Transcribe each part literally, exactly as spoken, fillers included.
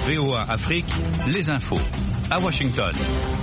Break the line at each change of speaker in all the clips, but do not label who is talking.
V O A Afrique, les infos. À Washington.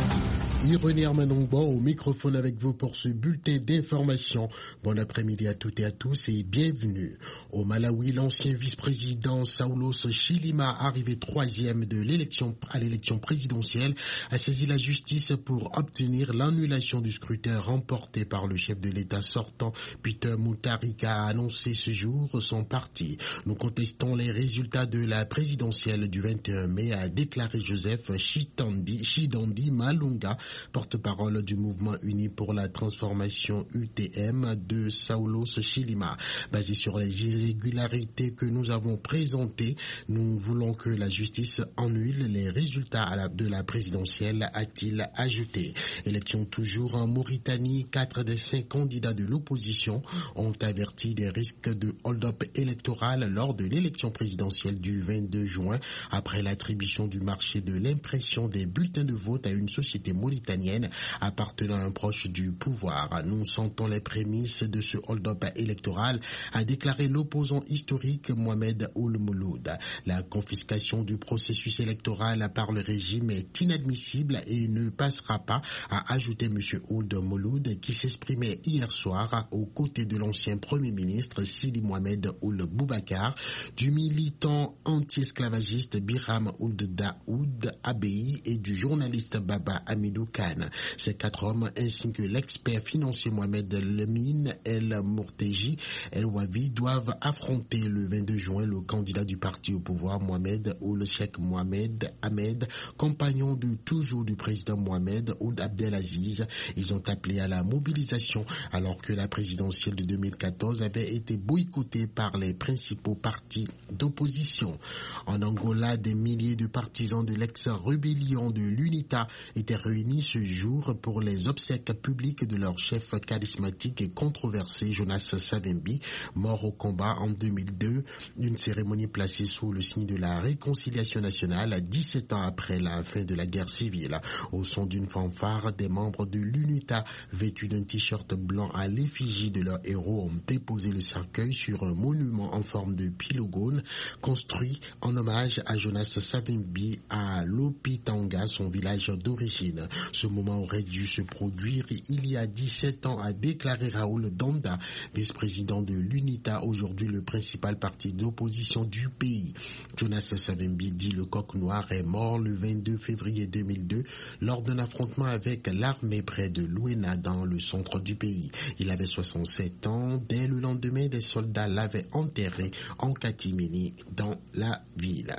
Ironie Armanongbo au microphone avec vous pour ce bulletin d'information. Bon après-midi à toutes et à tous et bienvenue. Au Malawi, l'ancien vice-président Saulos Chilima, arrivé troisième de l'élection à l'élection présidentielle, a saisi la justice pour obtenir l'annulation du scrutin remporté par le chef de l'État sortant. Peter Mutharika a annoncé ce jour son parti. Nous contestons les résultats de la présidentielle du vingt et un mai, a déclaré Joseph Chitandi, Chidandi Malunga, porte-parole du mouvement uni pour la transformation U T M de Saulos Chilima. Basé sur les irrégularités que nous avons présentées, nous voulons que la justice annule les résultats à la, de la présidentielle, a-t-il ajouté. Élection toujours en Mauritanie, quatre des cinq candidats de l'opposition ont averti des risques de hold-up électoral lors de l'élection présidentielle du vingt-deux juin, après l'attribution du marché de l'impression des bulletins de vote à une société mauritanienne appartenant à un proche du pouvoir. Nous sentons les prémices de ce hold-up électoral, a déclaré l'opposant historique Mohamed Ould Mouloud. La confiscation du processus électoral par le régime est inadmissible et ne passera pas, a ajouté M. Ould Mouloud, qui s'exprimait hier soir aux côtés de l'ancien Premier ministre Sidi Mohamed Ould Boubacar, du militant anti-esclavagiste Biram Ould Daoud Abei et du journaliste Baba Hamidou Khan. Ces quatre hommes, ainsi que l'expert financier Mohamed Lemine El Mourteji El Wavi, doivent affronter le vingt-deux juin le candidat du parti au pouvoir Mohamed Ould Cheikh Mohamed Ahmed, compagnon de toujours du président Mohamed Ould Abdelaziz. Ils ont appelé à la mobilisation alors que la présidentielle de deux mille quatorze avait été boycottée par les principaux partis d'opposition. En Angola, des milliers de partisans de l'ex-rébellion de l'UNITA étaient réunis ce jour pour les obsèques publiques de leur chef charismatique et controversé Jonas Savimbi, mort au combat en deux mille deux, une cérémonie placée sous le signe de la réconciliation nationale dix-sept ans après la fin de la guerre civile. Au son d'une fanfare, des membres de l'UNITA vêtus d'un t-shirt blanc à l'effigie de leur héros ont déposé le cercueil sur un monument en forme de pylône construit en hommage à Jonas Savimbi à Lopitanga, son village d'origine. Ce moment aurait dû se produire il y a dix-sept ans, a déclaré Raoul Danda, vice-président de l'UNITA, aujourd'hui le principal parti d'opposition du pays. Jonas Savimbi, dit le coq noir, est mort le vingt-deux février deux mille deux lors d'un affrontement avec l'armée près de Luena dans le centre du pays. Il avait soixante-sept ans. Dès le lendemain, des soldats l'avaient enterré en catimini dans la ville.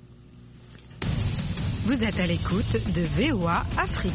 Vous êtes à l'écoute de V O A Afrique.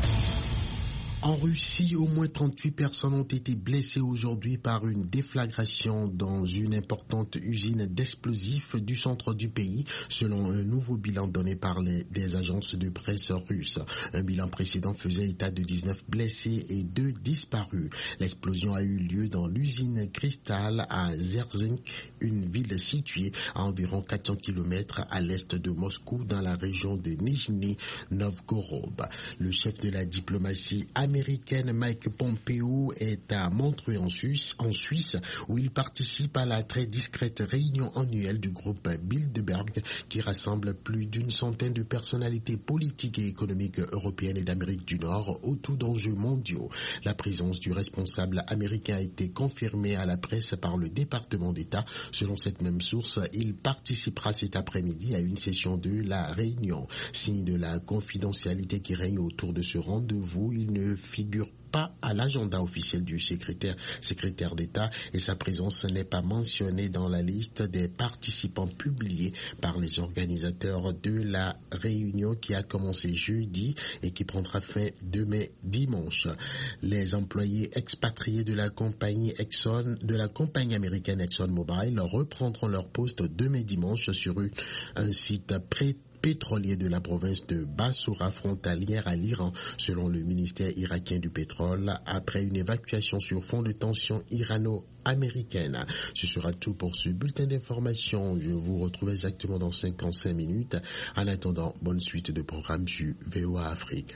En Russie, au moins trente-huit personnes ont été blessées aujourd'hui par une déflagration dans une importante usine d'explosifs du centre du pays, selon un nouveau bilan donné par les, des agences de presse russes. Un bilan précédent faisait état de dix-neuf blessés et deux disparus. L'explosion a eu lieu dans l'usine Crystal à Zerzhink, une ville située à environ quatre cents kilomètres à l'est de Moscou, dans la région de Nijni Novgorod. Le chef de la diplomatie américaine Mike Pompeo est à Montreux en Suisse, en Suisse, où il participe à la très discrète réunion annuelle du groupe Bilderberg, qui rassemble plus d'une centaine de personnalités politiques et économiques européennes et d'Amérique du Nord autour d'enjeux mondiaux. La présence du responsable américain a été confirmée à la presse par le département d'État. Selon cette même source, il participera cet après-midi à une session de la réunion. Signe de la confidentialité qui règne autour de ce rendez-vous, il ne figure pas à l'agenda officiel du secrétaire, secrétaire d'État et sa présence n'est pas mentionnée dans la liste des participants publiée par les organisateurs de la réunion qui a commencé jeudi et qui prendra fin demain dimanche. Les employés expatriés de la compagnie Exxon, de la compagnie américaine ExxonMobil reprendront leur poste demain dimanche sur un site prêt pétrolier de la province de Bassoura, frontalière à l'Iran, selon le ministère irakien du pétrole, après une évacuation sur fond de tension irano-américaine. Ce sera tout pour ce bulletin d'information. Je vous retrouve exactement dans cinquante-cinq minutes. En attendant, bonne suite de programmes sur V O A Afrique.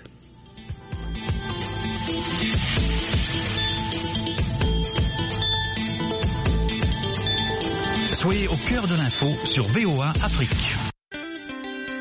Soyez au cœur de l'info sur V O A Afrique.